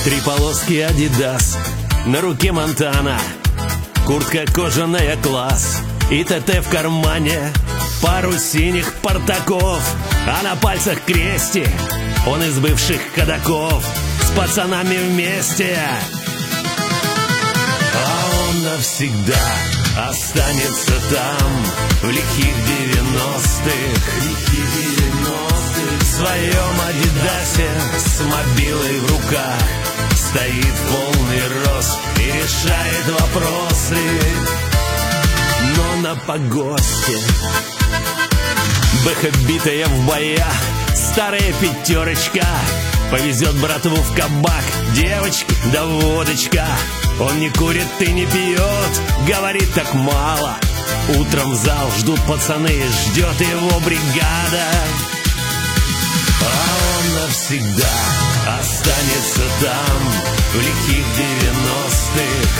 Три полоски Адидас, на руке Монтана, куртка кожаная класс и ТТ в кармане, пару синих портаков, а на пальцах крестик. Он из бывших ходаков, с пацанами вместе. А он навсегда останется там, в лихих 90-х. В своем Адидасе с мобилой в руках стоит в полный рост и решает вопросы. Но на погосте бэха битая в боях, старая пятерочка повезет братву в кабак. Девочки, да водочка. Он не курит и не пьет, говорит так мало. Утром в зал ждут пацаны, ждет его бригада. А он навсегда останется там, в лихих 90-х.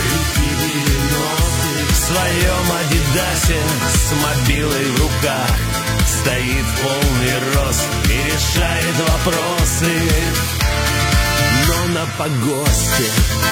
В своем Адидасе с мобилой в руках стоит в полный рост и решает вопросы. Но на погосте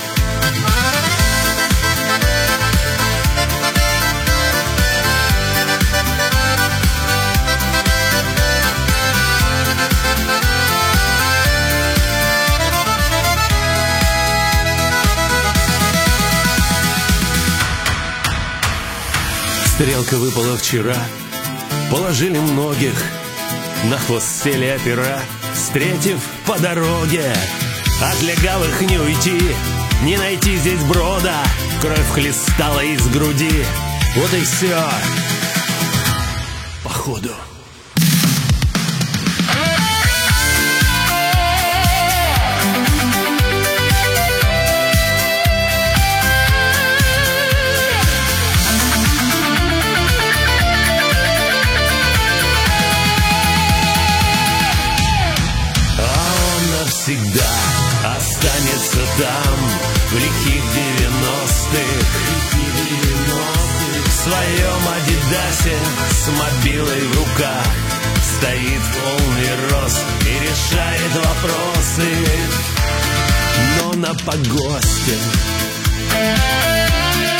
стрелка выпала вчера, положили многих, на хвост сели опера, встретив по дороге. От легавых не уйти, не найти здесь брода, кровь хлестала из груди. Вот и все, походу. Всегда останется там, в лихих 90-х. В своем Адидасе с мобилой в руках стоит в полный рост и решает вопросы. Но на погосте